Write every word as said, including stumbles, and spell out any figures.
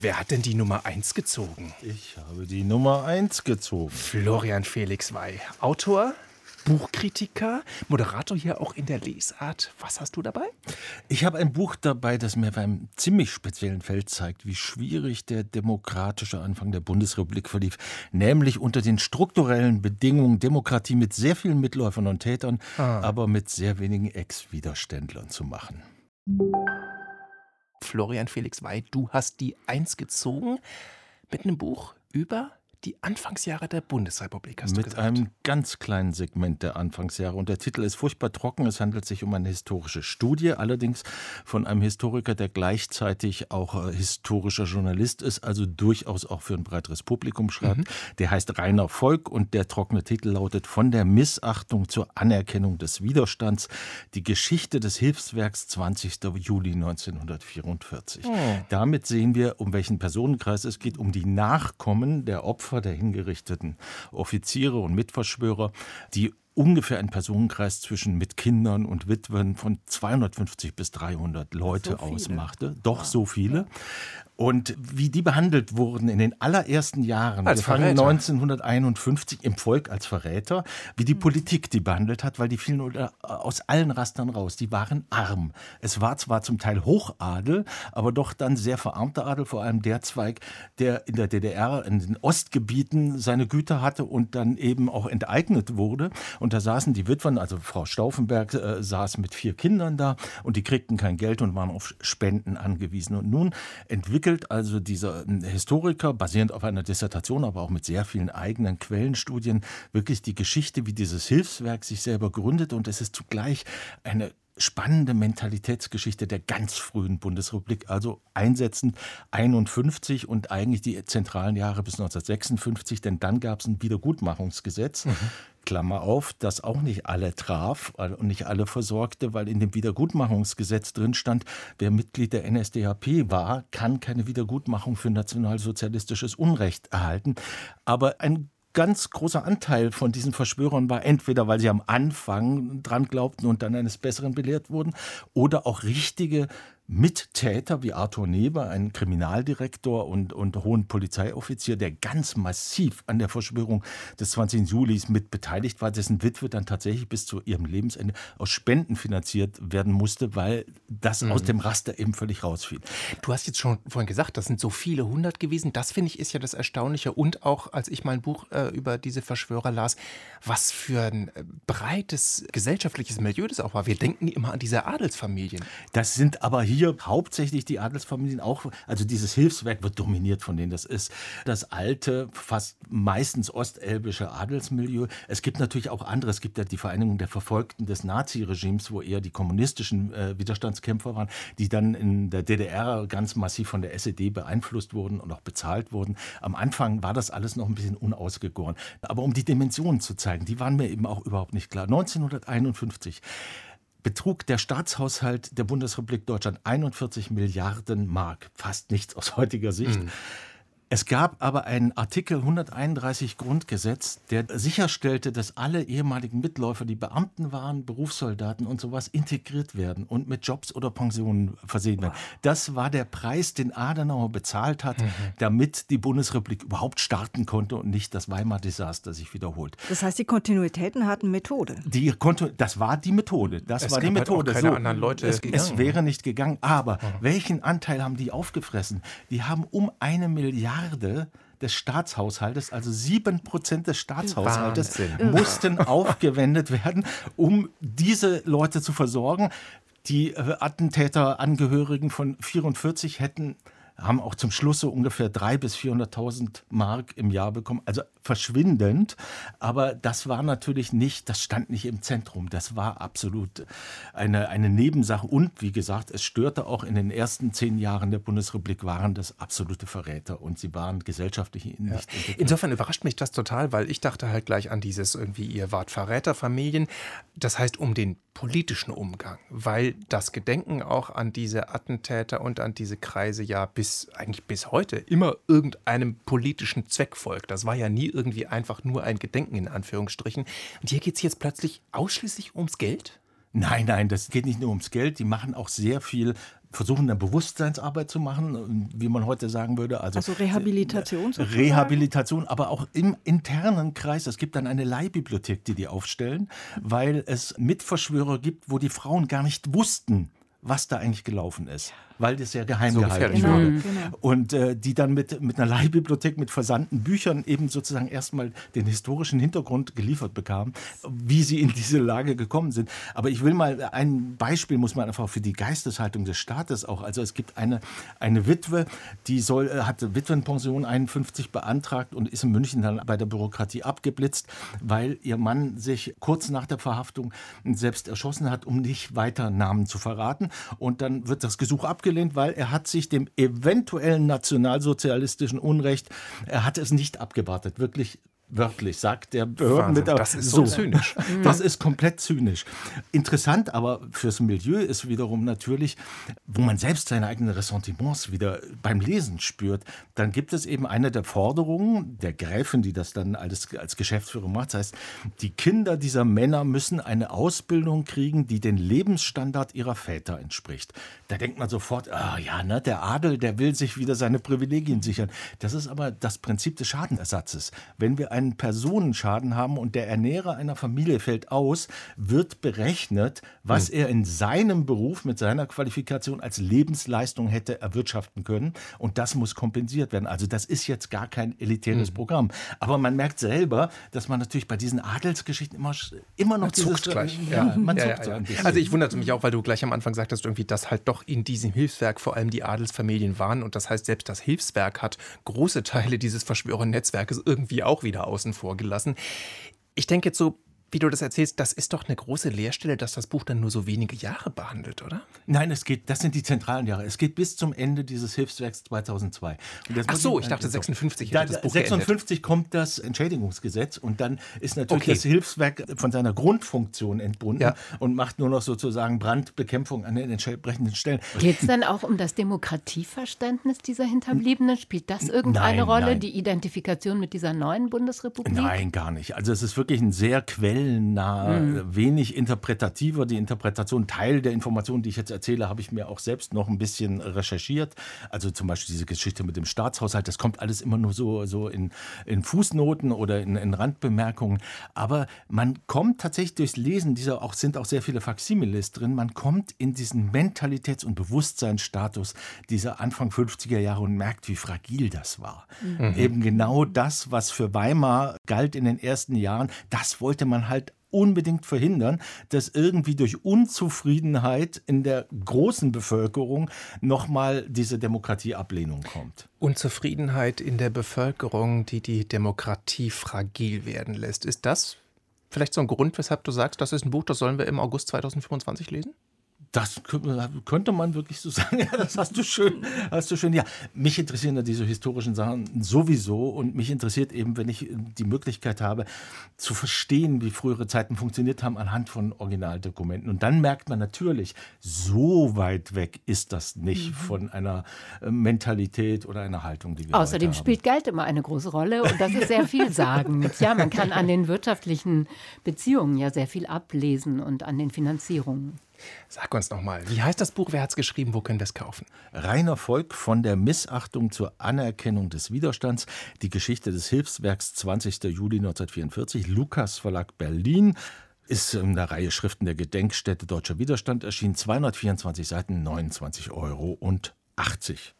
Wer hat denn die Nummer eins gezogen? Ich habe die Nummer eins gezogen. Florian Felix Wey, Autor, Buchkritiker, Moderator hier auch in der Lesart. Was hast du dabei? Ich habe ein Buch dabei, das mir auf einem ziemlich speziellen Feld zeigt, wie schwierig der demokratische Anfang der Bundesrepublik verlief. Nämlich unter den strukturellen Bedingungen Demokratie mit sehr vielen Mitläufern und Tätern, ah. aber mit sehr wenigen Ex-Widerständlern zu machen. Florian Felix Wey, du hast die Eins gezogen mit einem Buch über die Anfangsjahre der Bundesrepublik, hast du gesagt. Mit einem ganz kleinen Segment der Anfangsjahre. Und der Titel ist furchtbar trocken. Es handelt sich um eine historische Studie, allerdings von einem Historiker, der gleichzeitig auch äh, historischer Journalist ist, also durchaus auch für ein breiteres Publikum schreibt. Mhm. Der heißt Rainer Volk und der trockene Titel lautet Von der Missachtung zur Anerkennung des Widerstands. Die Geschichte des Hilfswerks zwanzigster Juli neunzehnhundertvierundvierzig. Oh. Damit sehen wir, um welchen Personenkreis es geht, um die Nachkommen der Opfer der hingerichteten Offiziere und Mitverschwörer, die ungefähr ein Personenkreis zwischen mit Kindern und Witwen von zweihundertfünfzig bis dreihundert Leute so ausmachte. Doch ja. so viele. Und wie die behandelt wurden in den allerersten Jahren, als Verräter. neunzehnhunderteinundfünfzig im Volk als Verräter, wie die Politik die behandelt hat, weil die fielen aus allen Rastern raus. Die waren arm. Es war zwar zum Teil Hochadel, aber doch dann sehr verarmter Adel, vor allem der Zweig, der in der D D R, in den Ostgebieten seine Güter hatte und dann eben auch enteignet wurde. Und da saßen die Witwen, also Frau Stauffenberg äh, saß mit vier Kindern da und die kriegten kein Geld und waren auf Spenden angewiesen. Und nun entwickelt also dieser Historiker, basierend auf einer Dissertation, aber auch mit sehr vielen eigenen Quellenstudien, wirklich die Geschichte, wie dieses Hilfswerk sich selber gründet. Und es ist zugleich eine spannende Mentalitätsgeschichte der ganz frühen Bundesrepublik, also einsetzend einundfünfzig und eigentlich die zentralen Jahre bis neunzehnhundertsechsundfünfzig, denn dann gab es ein Wiedergutmachungsgesetz, mhm. Klammer auf, das auch nicht alle traf und nicht alle versorgte, weil in dem Wiedergutmachungsgesetz drin stand, wer Mitglied der N S D A P war, kann keine Wiedergutmachung für nationalsozialistisches Unrecht erhalten. Aber ein ganz großer Anteil von diesen Verschwörern war entweder, weil sie am Anfang dran glaubten und dann eines Besseren belehrt wurden, oder auch richtige Mittäter wie Arthur Neber, ein Kriminaldirektor und, und hohen Polizeioffizier, der ganz massiv an der Verschwörung des zwanzigsten Julis mit beteiligt war, dessen Witwe dann tatsächlich bis zu ihrem Lebensende aus Spenden finanziert werden musste, weil das mhm. aus dem Raster eben völlig rausfiel. Du hast jetzt schon vorhin gesagt, das sind so viele hundert gewesen. Das, finde ich, ist ja das Erstaunliche. Und auch, als ich mein Buch äh, über diese Verschwörer las, was für ein äh, breites gesellschaftliches Milieu das auch war. Wir denken immer an diese Adelsfamilien. Das sind aber hier Hier hauptsächlich die Adelsfamilien auch, also dieses Hilfswerk wird dominiert von denen. Das ist das alte, fast meistens ostelbische Adelsmilieu. Es gibt natürlich auch andere, es gibt ja die Vereinigung der Verfolgten des Naziregimes, wo eher die kommunistischen äh, Widerstandskämpfer waren, die dann in der D D R ganz massiv von der S E D beeinflusst wurden und auch bezahlt wurden. Am Anfang war das alles noch ein bisschen unausgegoren. Aber um die Dimensionen zu zeigen, die waren mir eben auch überhaupt nicht klar. neunzehnhunderteinundfünfzig betrug der Staatshaushalt der Bundesrepublik Deutschland einundvierzig Milliarden Mark. Fast nichts aus heutiger Sicht. Mhm. Es gab aber einen Artikel hunderteinunddreißig Grundgesetz, der sicherstellte, dass alle ehemaligen Mitläufer, die Beamten waren, Berufssoldaten und sowas, integriert werden und mit Jobs oder Pensionen versehen werden. Das war der Preis, den Adenauer bezahlt hat, mhm. damit die Bundesrepublik überhaupt starten konnte und nicht das Weimar-Desaster sich wiederholt. Das heißt, die Kontinuitäten hatten Methode. Die Kontu- das war die Methode. Das es war die gab Methode. Halt auch keine so, anderen Leute es, es wäre nicht gegangen. Aber mhm. welchen Anteil haben die aufgefressen? Die haben um eine Milliarde des Staatshaushaltes, also sieben Prozent des Staatshaushaltes, Wahnsinn. mussten aufgewendet werden, um diese Leute zu versorgen. Die äh, Attentäterangehörigen von vierundvierzig hätten haben auch zum Schluss so ungefähr dreihunderttausend bis vierhunderttausend Mark im Jahr bekommen. Also verschwindend. Aber das war natürlich nicht, das stand nicht im Zentrum. Das war absolut eine, eine Nebensache. Und wie gesagt, es störte auch in den ersten zehn Jahren der Bundesrepublik, waren das absolute Verräter. Und sie waren gesellschaftlich nicht ja. integriert. Insofern überrascht mich das total, weil ich dachte halt gleich an dieses irgendwie, ihr wart Verräterfamilien. Das heißt, um den politischen Umgang, weil das Gedenken auch an diese Attentäter und an diese Kreise ja bis eigentlich bis heute immer irgendeinem politischen Zweck folgt. Das war ja nie irgendwie einfach nur ein Gedenken in Anführungsstrichen. Und hier geht es jetzt plötzlich ausschließlich ums Geld? Nein, nein, das geht nicht nur ums Geld. Die machen auch sehr viel versuchen eine Bewusstseinsarbeit zu machen, wie man heute sagen würde. Also, also Rehabilitation sozusagen? Rehabilitation, aber auch im internen Kreis. Es gibt dann eine Leihbibliothek, die die aufstellen, weil es Mitverschwörer gibt, wo die Frauen gar nicht wussten, was da eigentlich gelaufen ist, weil das ja geheim So gehalten gefährlich wurde. Genau, genau. Und äh, die dann mit, mit einer Leihbibliothek, mit versandten Büchern eben sozusagen erstmal den historischen Hintergrund geliefert bekamen, wie sie in diese Lage gekommen sind. Aber ich will mal ein Beispiel, muss man einfach für die Geisteshaltung des Staates auch, also es gibt eine, eine Witwe, die soll, äh, hatte Witwenpension einundfünfzig beantragt und ist in München dann bei der Bürokratie abgeblitzt, weil ihr Mann sich kurz nach der Verhaftung selbst erschossen hat, um nicht weiter Namen zu verraten. Und dann wird das Gesuch abgelehnt, weil er hat sich dem eventuellen nationalsozialistischen Unrecht, er hat es nicht abgewartet, wirklich wörtlich, sagt der Behördenmitarbeiter. Das ist so zynisch. Das ist komplett zynisch. Interessant aber fürs Milieu ist wiederum natürlich, wo man selbst seine eigenen Ressentiments wieder beim Lesen spürt, dann gibt es eben eine der Forderungen der Gräfin, die das dann als, als Geschäftsführung macht. Das heißt, die Kinder dieser Männer müssen eine Ausbildung kriegen, die den Lebensstandard ihrer Väter entspricht. Da denkt man sofort, ah ja, ne, der Adel, der will sich wieder seine Privilegien sichern. Das ist aber das Prinzip des Schadenersatzes. Wenn wir einen Personenschaden haben und der Ernährer einer Familie fällt aus, wird berechnet, was er in seinem Beruf mit seiner Qualifikation als Lebensleistung hätte erwirtschaften können. Und das muss kompensiert werden. Also das ist jetzt gar kein elitäres mhm. Programm. Aber man merkt selber, dass man natürlich bei diesen Adelsgeschichten immer, immer noch man zuckt dieses, gleich. Ja, Ja, man ja, zuckt ja, so ja. ein bisschen. Also ich wunderte mich auch, weil du gleich am Anfang sagtest, irgendwie, dass halt doch in diesem Hilfswerk vor allem die Adelsfamilien waren. Und das heißt, selbst das Hilfswerk hat große Teile dieses Verschwörernetzwerkes irgendwie auch wieder außen vor gelassen. Ich denke jetzt so, wie du das erzählst, das ist doch eine große Leerstelle, dass das Buch dann nur so wenige Jahre behandelt, oder? Nein, es geht, das sind die zentralen Jahre. Es geht bis zum Ende dieses Hilfswerks zweitausendzwei. Und das Ach so, muss ich dachte sechsundfünfzig da, hätte das Buch sechsundfünfzig kommt das Entschädigungsgesetz und dann ist natürlich Okay. das Hilfswerk von seiner Grundfunktion entbunden Ja. und macht nur noch sozusagen Brandbekämpfung an den entsprechenden Stellen. Geht es denn auch um das Demokratieverständnis dieser Hinterbliebenen? Spielt das irgendeine Nein, Rolle, nein. die Identifikation mit dieser neuen Bundesrepublik? Nein, gar nicht. Also es ist wirklich ein sehr quellennah, mhm. wenig interpretativer. Die Interpretation, Teil der Informationen, die ich jetzt erzähle, habe ich mir auch selbst noch ein bisschen recherchiert. Also zum Beispiel diese Geschichte mit dem Staatshaushalt, das kommt alles immer nur so, so in, in Fußnoten oder in, in Randbemerkungen. Aber man kommt tatsächlich durchs Lesen, dieser auch, sind auch sehr viele Faksimiles drin, man kommt in diesen Mentalitäts- und Bewusstseinsstatus dieser Anfang fünfziger Jahre und merkt, wie fragil das war. Mhm. Eben genau das, was für Weimar galt in den ersten Jahren, das wollte man halt unbedingt verhindern, dass irgendwie durch Unzufriedenheit in der großen Bevölkerung nochmal diese Demokratieablehnung kommt. Unzufriedenheit in der Bevölkerung, die die Demokratie fragil werden lässt. Ist das vielleicht so ein Grund, weshalb du sagst, das ist ein Buch, das sollen wir im August zweitausendfünfundzwanzig lesen? Das könnte man wirklich so sagen. Ja, das hast du schön, hast du schön. Ja, mich interessieren ja diese historischen Sachen sowieso und mich interessiert eben, wenn ich die Möglichkeit habe, zu verstehen, wie frühere Zeiten funktioniert haben anhand von Originaldokumenten. Und dann merkt man natürlich, so weit weg ist das nicht mhm. von einer Mentalität oder einer Haltung, die wir Außerdem heute haben. spielt Geld immer eine große Rolle und das ist sehr vielsagend. Ja, man kann an den wirtschaftlichen Beziehungen ja sehr viel ablesen und an den Finanzierungen. Sag uns noch mal, wie heißt das Buch, wer hat es geschrieben, wo können wir es kaufen? Rainer Volk, von der Missachtung zur Anerkennung des Widerstands, die Geschichte des Hilfswerks, zwanzigster Juli neunzehnhundertvierundvierzig, Lukas Verlag Berlin, ist in der Reihe Schriften der Gedenkstätte Deutscher Widerstand erschienen, zweihundertvierundzwanzig Seiten, neunundzwanzig Euro und achtzig.